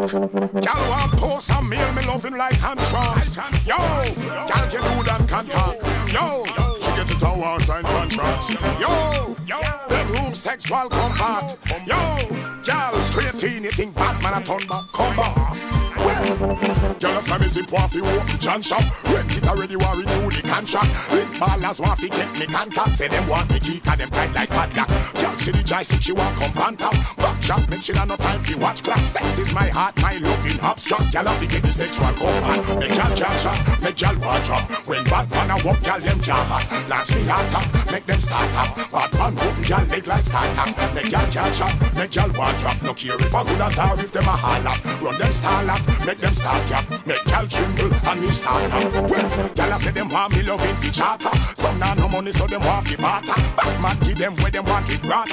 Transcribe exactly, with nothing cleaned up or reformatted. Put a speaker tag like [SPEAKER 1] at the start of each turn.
[SPEAKER 1] Y'all want post and mail me love him like contracts. Yo, y'all can do that contact. Yo, she get it all one sign contract. Yo, yo, bedroom sexual combat. Yo, y'all straight in you think Batman a turn back, come back. Y'all have me zip off the open John shop. Rent it already war renew the contract. Link ballers want to get me contact. Say them want me key cause them tight like padlock. Y'all see the joystick she want come pant out. Back shot make she not no time to watch clock. Sex is my heart, my love in abstract. Y'all have to get the sexual combat. Make y'all jump shot, make y'all watch up. When bad man a walk, y'all them can't hot. Launch me heart up, make them start up. Bad man open y'all leg like start up. Make y'all catch up, make y'all watch up. No care if a good as or if them a hall up. Run them stall up, make them start cap. Make y'all tremble and me start up. Well, y'all a say them want me loving fi charter. Some nah no money so them want fi barter. Batman give them where them want it brought.